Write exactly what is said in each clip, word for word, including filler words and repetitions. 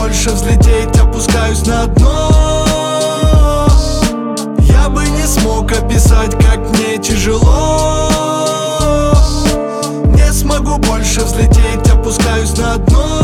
больше взлететь, опускаюсь на дно. Я бы не смог описать, как мне тяжело. Не смогу больше взлететь, опускаюсь на дно.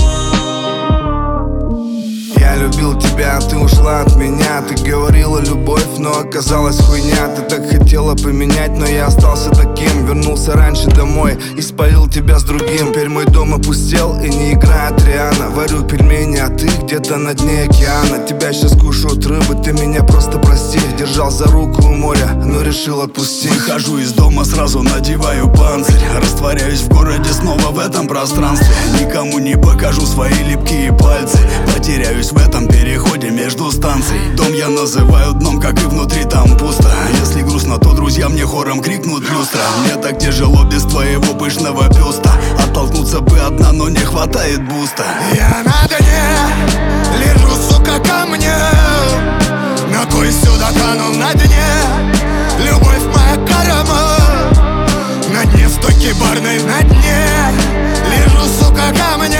Я любил тебя, ты ушла от меня. Ты говорила любовь, но оказалась хуйня. Ты так хотела поменять, но я остался таким. Вернулся раньше домой и спалил тебя с другим. Теперь мой дом опустел и не играет Риана. Варю пельмени, а ты где-то на дне океана. Тебя сейчас кушают рыбы, ты меня просто прости. Держал за руку у моря, но решил отпустить. Выхожу из дома, сразу надеваю панцирь. Растворяюсь в городе снова в этом пространстве. Никому не покажу свои липкие пальцы. Потеряюсь в этом переходе между станций. Дом я называю дном, как и внутри там пусто. Если грустно, то друзья мне хором крикнут люстра. Мне так тяжело без твоего пышного бюста. Оттолкнуться бы одна, но не хватает буста. Я на дне, лежу, сука, ко мне. Ногой сюда канул на дне. Любовь моя карма. На дне стойки барной, на дне. Лежу, сука, ко мне.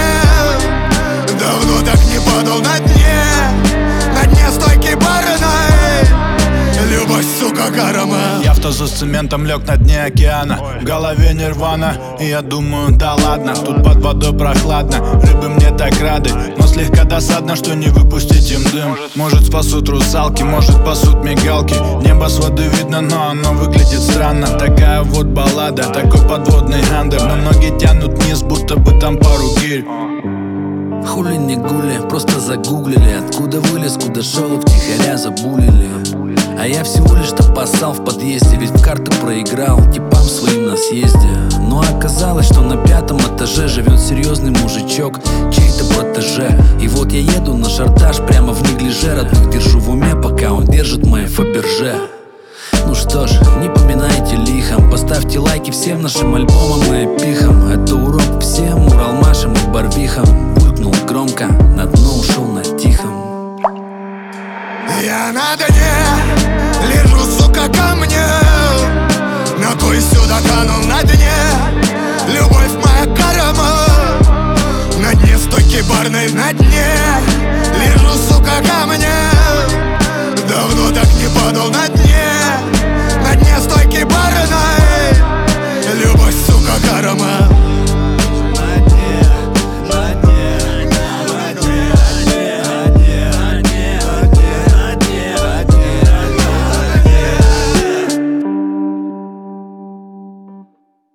Давно так не падал на дне. На дне стойки барной. Любовь, сука, карма. Я в тазу с цементом лег на дне океана. В голове нирвана, и я думаю, да ладно. Тут под водой прохладно, рыбы мне так рады. Но слегка досадно, что не выпустить им дым. Может спасут русалки, может спасут мигалки. Небо с воды видно, но оно выглядит странно. Такая вот баллада, такой подводный андер. Но ноги тянут вниз, будто бы там пару гирь. Хули не гули, просто загуглили. Откуда вылез, куда шел, втихаря забулили. А я всего лишь-то поссал в подъезде. Ведь в карты проиграл типам своим на съезде. Но оказалось, что на пятом этаже живет серьезный мужичок, чей-то протеже. И вот я еду на шартаж прямо в неглиже. Родных держу в уме, пока он держит мои Фаберже. Ну что ж, не поминайте лихом. Поставьте лайки всем нашим альбомам и эпихам. Это урок всем Уралмашам и Барвихам. Булькнул громко, на дно ушел на тихом. Я на дне, лежу, сука, ко мне. Ногой сюда канул на дне. Любовь моя карма. На дне стойки барной, на дне. Лежу, сука, ко мне. Давно так не падал на дне.